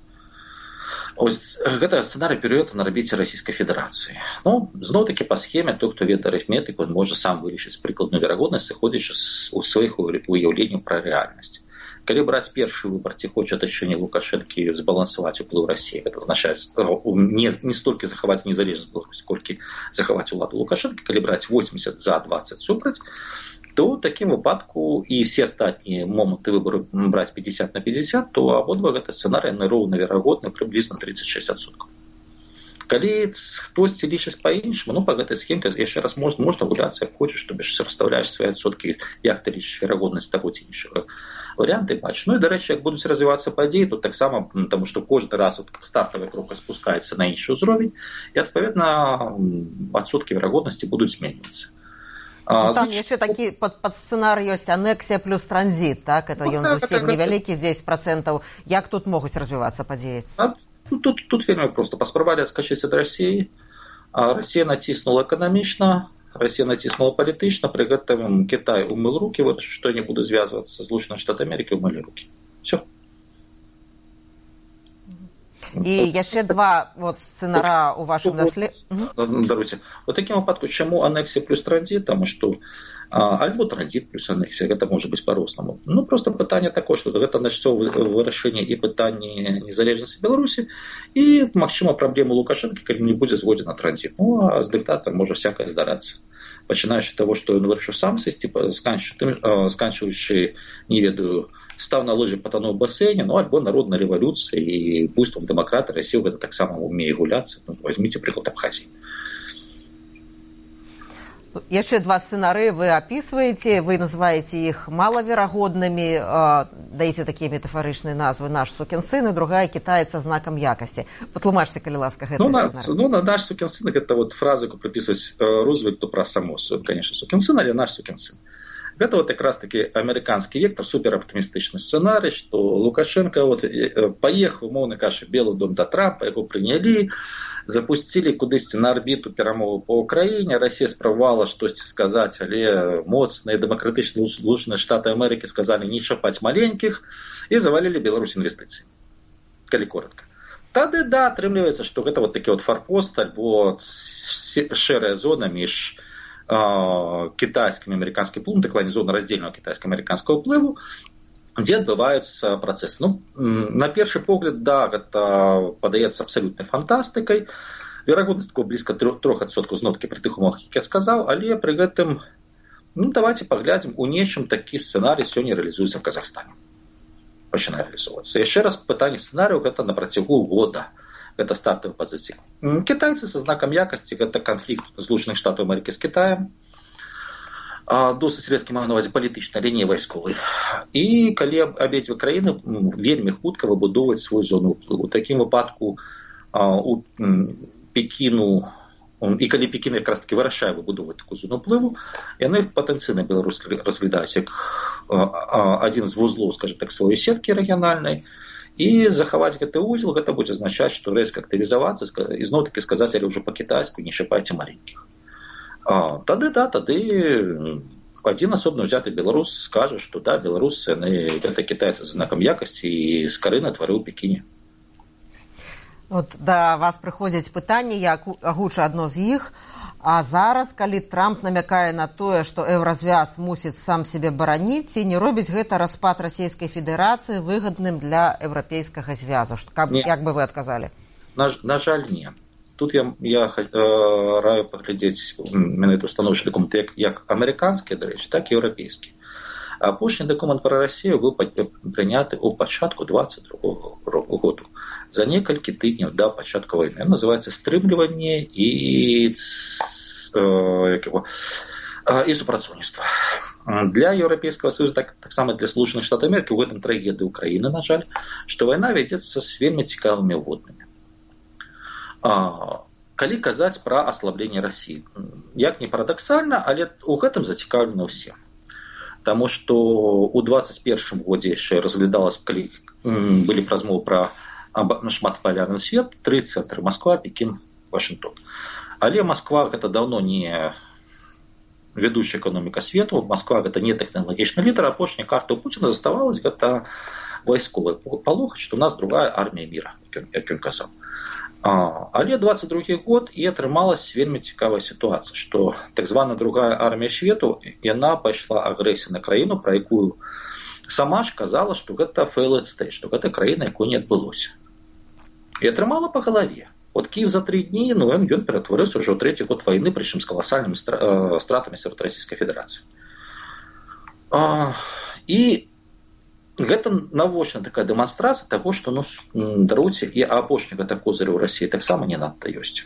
Ось гэта сцэнарый перыяду на рабіце Расійскай Федэрацыі. Ну, зноў-такі па схеме, той, хто ведае арыфметыку, он можа сам вылічыць прыкладную верагоднасць, сыходзячы у сваіх уяўленняў пра рэальнасць. Калі браць першы выбар, ці хоча атачэнне Лукашэнкі збалансаваць уплыў Расіі, гэта азначае не, не столькі захаваць незалежнасць Беларусі, колькі захаваць уладу Лукашэнкі. Калі браць восемьдесят за, двадцать супраць, то ў такім выпадку і все астатнія моманты выбару браць пятьдесят на пятьдесят, то абодва гэта сцэнарыі роўна верагодны прыблізна тридцать шесть адсоткаў. Калі хтосьці лічыць па-іншаму, ну, па гэтай схемке, яшчэ раз, можна, можна гуляцца, як хочаш, то бишь расстаўляеш свае адсоткі, як ты лічыш верагоднасць таго ці іншага варыянты бачыш. Ну і, дарэчы, як будуць развівацца падзеі, тут таксама, таму што кожны раз вот, стартавая кропка спускаецца на іншы ўзровень, і, адпаведна, адсоткі верагоднасці будуць зменьвацца. Ну, там яшчэ такі пад, пад сцэнарый ёсць анексія плюс транзіт, так? Это ён ну, зусім невялікі, дзесяць процентаў. Як тут могуць развівацца падзеі? Тут, тут, тут вельмі проста. Паспрабавалі адскачыць ад Расіі, а Расія націснула эканамічна, Расія націснула палітычна, пры гэтым Кітай умыл рукі, вырашыў, што не буду звязвацца з Злучанымі Штатамі Амерыкі, умылі рукі. Всё. І яшчэ два вот, сцэнара ў вашым даследаванні. Даруйце. У такім выпадку, чаму анексія плюс транзіт? Таму што альбо транзіт плюс анексія, гэта можа быць па-рознаму. Ну, проста пытанне такое, што гэта начцовае вырашэнне і пытанне незалежнасці Беларусі, і, магчыма, праблема Лукашэнкі, калі не будзе згодзе на транзіт. Ну, а з дыктатарам можа всякае здарацца. Пачынаючы таго, што ён вырашыў сам сысці, сканчваючы, не ведаю, стаў на лыжы, патануў у басейне, ну, альбо народная рэвалюцыя і буйствам дэмакраты Расія гэта таксама умее гуляцца. Ну, возьмите прыклад Абхазіі. Яшчэ два сцэнары вы апісваеце, вы называеце іх малаверагоднымі, даеце такія метафарычныя назвы «Наш сукін сын» і другая «Кітаец са знакам якасці». Патлумачце, калі ласка, гэты ну, сцэнар. Ну, на «Наш сукін сын» гэта вот фраза, яку прыпісваць Рузвельту пра Самосу. Конечно, сукін сын, але «Наш сукін сын». Гэта вот якраз такі амерыканскі вектор, супераптымістычны сцэнарый, што Лукашенко вот, паехаў, умоўна кажучы, Белы дом да Трампа, яго прынялі, запусцілі кудысьці на арбіту перамовы па Ўкраіне, Расія спрабавала штосьці сказаць, але моцныя дэмакратычныя Злучаныя Штаты Амерыкі сказалі не чапаць маленькіх і завалілі Беларусь інвестыцыі. Калі коротка. Тады, да, атрымліваецца, што гэта вот такі вот фарпост альбо шэрая зона між кітайскім і амерыканскім плывам, так званая зона раздзельнага кітайска-амерыканскага ўплыву, дзе адбываюцца працэсы. Ну, на першы погляд, да, гэта падаецца абсалютнай фантастыкай. Верагоднасць такого блізка трох адсоткаў зноткі пры тых умовах, як я сказаў, але пры гэтым, ну, давайте паглядзім, у нечым такі сцэнарый сёння рэалізуецца в Казахстане. Пачынае рэалізоўвацца. Яшчэ раз пытанне сцэнарыяў гэта на працягу года. Гэта стартавыя пазіцыі. Кітайцы са знакам якасці, гэта канфлікт Злучаных Штатаў Амерыкі з Кітаем. досыць рэзкі маю на ўвазе палітычна, але не вайсковы. І калі абедзве краіны вельмі хутка выбудоўваць свою зону ўплыву. У такім выпадку у Пекіну, і калі Пекін якраз таки вырашае выбудоўваць такую зону ўплыву, яны патэнцыйна Беларусь разглядаюць як адзін з вузлоў, скажем так, сваёй сеткі рэгіянальнай, і захаваць гэты вузел, гэта будзе азначаць, што рэзка актывізавацца і зноў-такі сказаць, але ўжо па-кітайску не шапайце маленькіх. А, тады, да, тады один асобна ўзяты беларус скажа, што да, беларусы, яны гэта кітайцы з знакам якасці і скарына твары ў Пекіне. От да вас прыходзяць пытанні, я агучу адно з іх. А зараз, калі Трамп намякае на тое, што еўразвяз мусіць сам себе бараніць, ці не робіць гэта распад Расійскай Федэрацыі выгадным для еўрапейскага звязу? Каб, як бы вы адказалі? На, на жаль, не. Тут я, я э, раю паглядзець менавіта становішча дакумент як, як амерыканскі, дарэчы, так і еўрапейскі. Апошні дакумент пра Расію быў прыняты ў пачатку двадцать другога году, за некалькі тыдняў да пачатку вайны. Называецца стрымліванне і, э, его, э, і супрацоўніцтва. Для Еўрапейскага Саюза, так, таксама для Злучаных Штатаў Амерыкі, у гэтым трагедыі Украіны, на жаль, што вайна вядзецца з вельмі цікавымі воднымі. А, калі казаць пра аслабленне Расіі, як не парадаксальна, але у гэтым зацікаўлены ўсе. Таму што ў двадцать першым годзе яшчэ разглядалась, калі былі размовы пра шматпалярны свет, тры цэнтры: Москва, Пекін, Вашынгтон. Але Москва гэта даўно не ведучая эканоміка свету, Москва гэта не тэхналагічны лідар, апошняя карта ў Пуціна заставалась гэта вайсковая палохаць, што у нас другая армія міра, як ён казаў. А, але двадцать другі год і атрымалась вельмі цікавая сітуацыя, што так званая другая армія свету, яна пайшла агрэсія на краіну, пра якую сама ж казала, што гэта failed state, што гэта краіна, якой не адбылося. І атрымала па галаве. От Кіев за тры дні, ну, ён, ён ператварыўся ўжо ў трэці год вайны, прычым з каласальнымі стратамі сярод Расійскай Федэрацыі. А, і гэта навочна такая дэманстрацыя таго, што, ну, даруйце, і апошняга так козыря ў Расіі таксама не надта ёсць.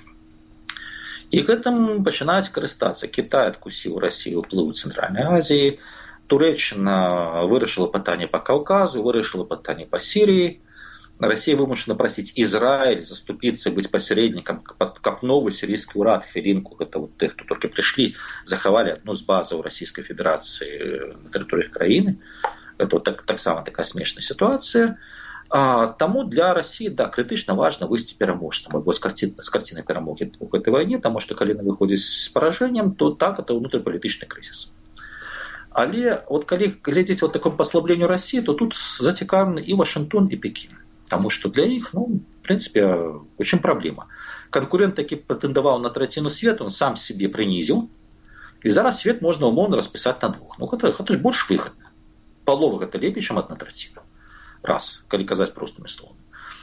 І гэтым пачынаюць карыстацца. Кітай адкусіў Расію ўплыў у Цэнтральнай Азіі, Турэччына вырашыла пытанне па Каўказу, вырашыла пытанне па Сірыі. Расія вымушана прасіць Ізраіль заступіцца, быць пасярэднікам, каб новы сірійскі ўрад, хвілінку, гэта вот тых, хто толькі прыйшлі, захавалі адну з базаў Расійскай Федэрацыі на тэрыторыі краіны. Это так, таксама такая смешная ситуация. А, тому для России, да, критично важно выйти переможцам, або з карціны, з карціны перамоги у гэтай вайне, тому что калі яны выходзяць з паражэннем, то так, это внутрипалітычны кризис. Але вот калі глядзець вот такому послаблению России, то тут зацікаўлены и Вашингтон, и Пекин. Потому что для них, ну, в принципе, очень проблема. Конкурент таки претендовал на третину света, он сам себе принизил, и зараз свет можно умовно расписать на двух. Ну, это, это же больше выгодно. Полова гэта лепей, чым адна траціна. Раз, калі казаць простымі словамі.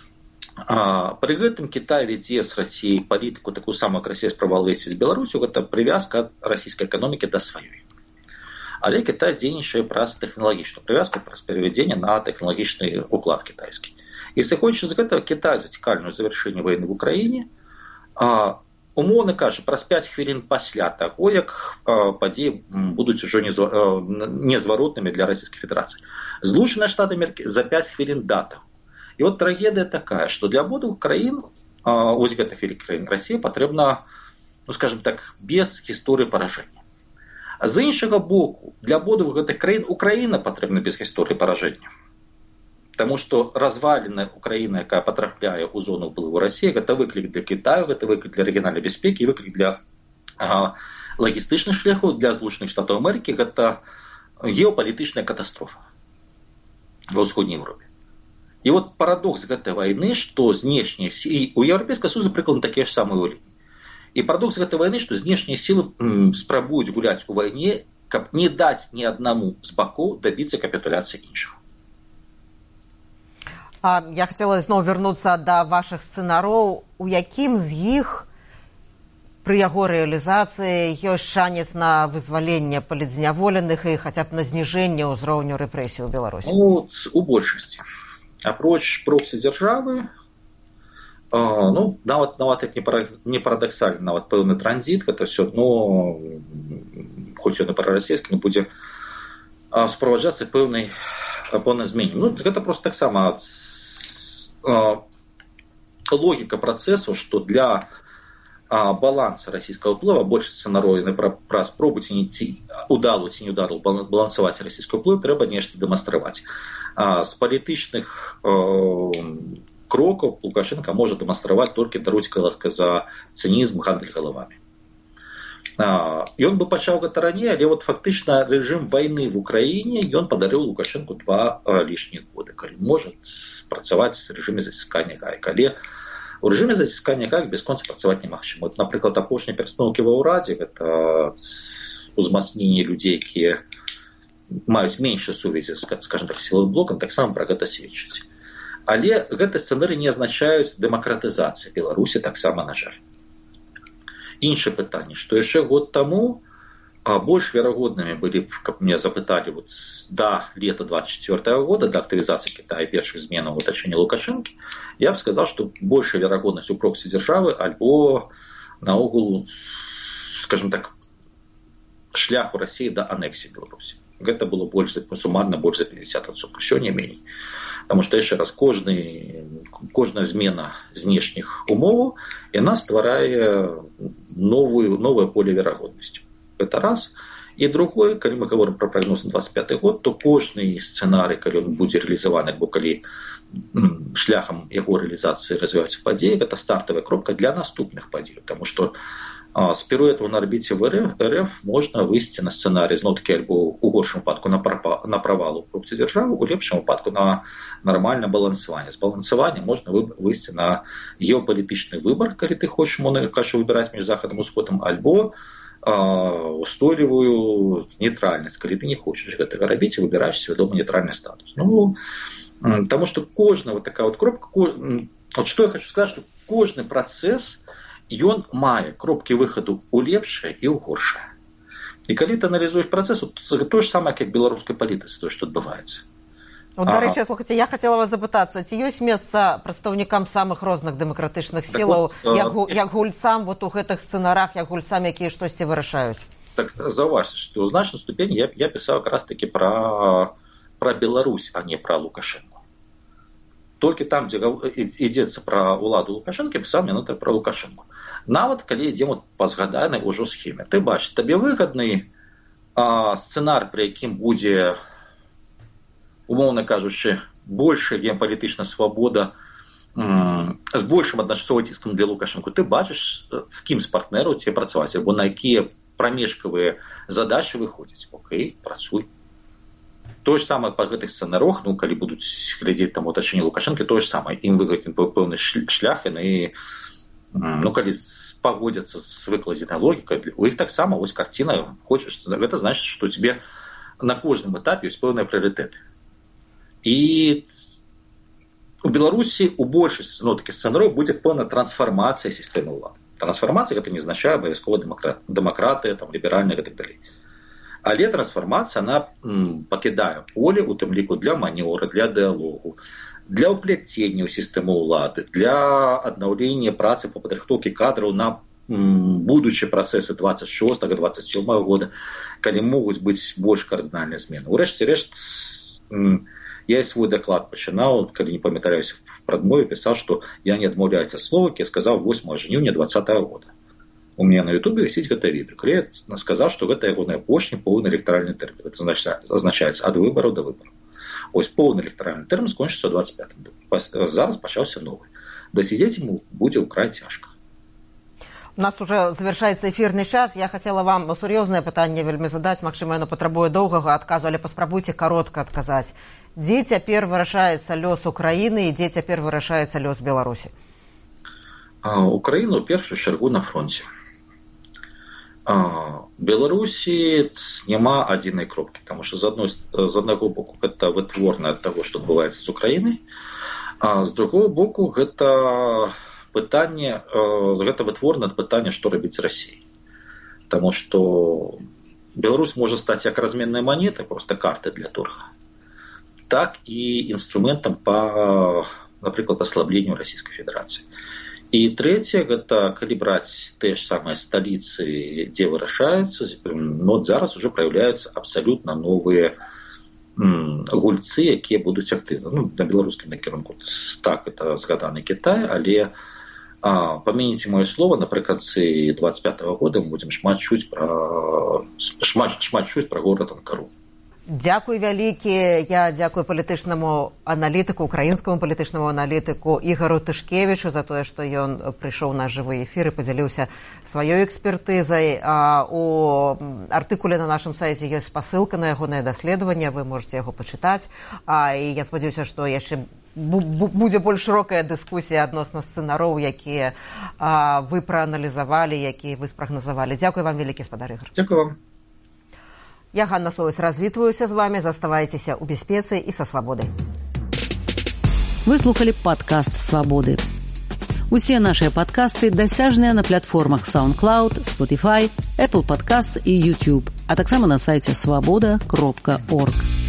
А, пры гэтым Кітай вядзе з Расіяй палітыку такую самую, як Расія спрабавала весці з Беларусю, гэта прывязка расійскай эканомікі да сваёй. Але Кітай дзейнічае праз тэхналагічную прывязку, праз перавядзенне на тэхналагічны уклад кітайскі. І сыходзячы з гэтага, Кітай зацікаўлены ў завяршэнні вайны в Украіне. А, умоўна кажа, праз пяць хвілін пасля таго, як э, падзеі будуць ужо незваротнымі для Расійскай Федэрацыі. Злучаныя Штаты Амерыкі за пяць хвілін да таго. І от трагедыя такая, што для абодвух краін, э, вось гэтых вялікіх краін, Расія патрэбна, ну, скажем так, без гісторыі паражэння. А з іншага боку, для абодвух гэтых краін Украіна патрэбна без гісторыі паражэння. Таму што разваленая Украіна, якая патрапляе ў зону ўплыву Расіі, гэта выклік для Кітаю, гэта выклік для рэгіянальнай бяспекі, выклік для ага, лагістычных шляхоў, для Злучаных Штатаў Амерыкі, гэта геапалітычная катастрофа ва ўсходняй Еўропе. І вот парадокс гэтай вайны, што знешнія сілы, у Еўрапейскага Союза прыкладна такія ж самыя ўлікі. І парадокс гэтай вайны, што знешнія сілы м, спрабуюць гуляць у вайне, каб не даць ні аднаму з бакоў дабіцца капітуляцыі іншых. А я хацела зноў вярнуцца да вашых сцэнароў. У якім з іх пры яго рэалізацыі ёсць шанец на вызваленне палітзняволеных і хаця б на зніжэнне ўзроўню рэпрэсій у Беларусі? Ну, у большасці. Апроч проксі-дзяржавы, ну, нават, нават як не парадаксальна, нават пэўны транзіт, гэта все адно хоць ён і прарасійскі, будзе суправаджацца пэўнай пэўнай змене. Ну, гэта просто таксама логіка працэсу, што для баланса расійскага ўплыва больш сцэнарою пра, пра спробу ці не ці удалу ці не ўдару балансаваць расійскі ўплыв трэба нешта дэманстраваць. З палітычных крокаў Лукашенко можа дэманстраваць толькі, даруйце, ласка, за цынізм, гандаль галавамі. Ён бы пачаў гэта раней, але вот фактычна рэжым вайны в Украіне ён падарыў Лукашенку два лішніх годы, калі можа працаваць з рэжыме заціскання гаек. Але у рэжыме заціскання гаек бясконца працаваць немагчыма. Вот, напрыклад, апошнія перастановкі ва ўрадзе, гэта узмацненне людзей, якія маюць меншыя сувязі, скажем так, сілавым блокам, таксама пра гэта сведчыць. Але гэты сцэнарый не азначаюць дэмакратызацыі Беларусі таксама, на жаль. Іншае пытанне, што яшчэ год таму больш верагоднымі былі, каб мне запыталі вот, да лета двадцать четвёртого года, да актывізацыі Китая першых зменаў у атачэнні Лукашэнкі, я б сказаў, што большая верагоднасць у проксі дзяржавы альбо наогул, скажем так, шляху Расіі да анексіі Беларусі. Гэта было больш сумарна больш за пятьдесят процентов, сёння меней. Потому што яшчэ раз кожны, кожная змена знешніх умоваў яна стварае новую, новае поле верагоднасці. Гэта раз. І другое, калі мы гаворым пра прагноз на двадцать пяты год, то кожны сцэнарый, калі ён будзе рэалізаваны, або калі шляхам яго рэалізацыі развіваюцца падзеі, гэта стартавая кропка для наступных падзей. Таму што з піруэтаў на арбіце в РФ можна выйсці на сцэнарый зноў-такі альбо ў горшым выпадку на правал у проксі дзяржавы, у лепшым выпадку на нармальнае балансаванне. З балансавання можна выйсці на геапалітычны выбар, калі ты хочаш, кажа, выбіраць між захадам і усходам, альбо устойлівую нейтральнасць, калі ты не хочаш гэтага рабіць і выбіраеш свядома нейтральны статус. Ну, таму што кожная вот такая вот кропка, вот што я хочу сказаць, што кожны працэс ён мае кропкі выхаду ў лепшае і ў горшае. І калі ты аналізуеш працэс, то тое ж самае, як беларускай палітыцы, тое, што адбываецца. Вот, дарэчы, слухайце, я хацела вас запытацца, ці ёсць месца прадстаўнікам самых розных дэмакратычных сілаў, так, як, э, як гульцам вот у гэтых сцэнарах, як гульцам, якія штосьці вырашаюць? Так, заўважце, што ў значнай ступені я, я пісаў якраз такі пра, пра Беларусь, а не пра Лукашэнку. Толькі там, дзе ідзецца пра ўладу Лукашэнкі, пісаў менавіта пра Лукашэнку. Нават калі ідзем вот па згаданай ужо схеме. Ты бачыш, табе выгадны а, сцэнар, пры якім будзе, умоўна кажучы, большая геапалітычная свабода м, з большым адначасовым ціскам для Лукашэнку. Ты бачыш, з кім з партнераў тебе працаваць, або на якія прамежкавыя задачы выходзяць. Окей, працуй. То ж самае па гэтых сцэнарах, ну, калі будуць глядзець там атачэнне Лукашэнкі, то ж самае. Ім выгадзен пэўны шлях, і ну, калі пагодзяцца з выкладзенай логікай, у іх таксама вось карціна, хочаш, гэта значыць, што тебе на кожным этапе ёсць пэўныя прыярытэты. І у Беларусі у большасці зноў-такі сцэнараў будзе пэўная трансфармацыя сістэмы ўлады. Трансфармацыя гэта не азначае абавязкова дэмакратыя, там, ліберальная і так далей. Але трансфармацыя, она м, пакідае поле, у тым ліку для манёвра, для дыялогу, для ўпляцення ў сістэму ўлады, для аднаўлення працы па падрыхтоўкі кадраў на м, будучыя працэсы двадцать шостого двадцать седьмого года, калі могуць быць больш кардынальныя змены. Урэшце рэшт, м, я і свой даклад пачынаў, калі не памятаюся, в прадмове пісаў, што я не адмаўляюся словак, я сказаў восьмого жніўня двадцатого года. У меня на ютубе висит гэта відео. Калі я сказаў, што гэта ягоны апошні поўны электаральны тэрмін. Гэта азначаецца ад выбараў да выбараў. Ось поўны электаральны тэрмін скончыцца ў двадцать пятым. Зараз пачаўся новы. Дасидзець ему будзе ўкрай цяжка. У нас уже завершаецца эфірны час. Я хацела вам сур'ёзнае пытанне вельмі задаць. Магчыма, яно патрабуе доўгага адказу, але паспрабуйце каротка адказаць. Дзе цяпер вырашаецца лёс Украіны і дзе цяпер вырашаецца лёс Беларусі? Украіну ў першую чаргу на фронце. Беларусі няма адзінай кропкі, таму што з адной з аднаго боку гэта вытворна ад таго, што адбываецца з Украінай, а з другого боку гэта пытанне, гэта вытворна ад пытання, што рабіць з Расіяй. Таму што Беларусь можа стаць як разменнай манетай, проста карты для торга, так і інструментам па, напрыклад, аслабленню Расійскай Федэрацыі. І трэцяе, гэта калі браць тыя ж самыя сталіцы, дзе вырашаюцца, ну, зараз уже праяўляюцца абсалютна новыя м, гульцы, якія будуць актыўны. Ну, на беларускім накірунку так, это згаданы Кітай, але а, памяніце маё слово, напрыканцы двадцать пятого года мы будзем шмат чуць пра шмат, шмат чуць пра горад Анкару. Дзякуй вялікі. Я дзякую палітычнаму аналітыку, украінскаму палітычнаму аналітыку Ігару Тышкевічу за тое, што ён прыйшоў на жывы эфір і падзяліўся сваёй экспертызай. У артыкуле на нашым сайце ёсць спасылка на ягонае даследаванне, вы можете яго пачытаць. І я спадзяюся, што яшчэ будзе больш шырокая дыскусія адносна сцэнароў, якія вы прааналізавалі, якія вы спрагназавалі. Дзякуй вам вялікі, спадар Ігар. Дзякуй вам. Я, Ганна Соваць, развітваюся з вами. Заставайцеся ў бяспецы і са свабодай. Вы слухали падкаст «Свабоды». Усе нашыя падкасты дасяжныя на платформах SoundCloud, Spotify, Apple Podcasts і YouTube, а таксама на сайце свабода кропка орг.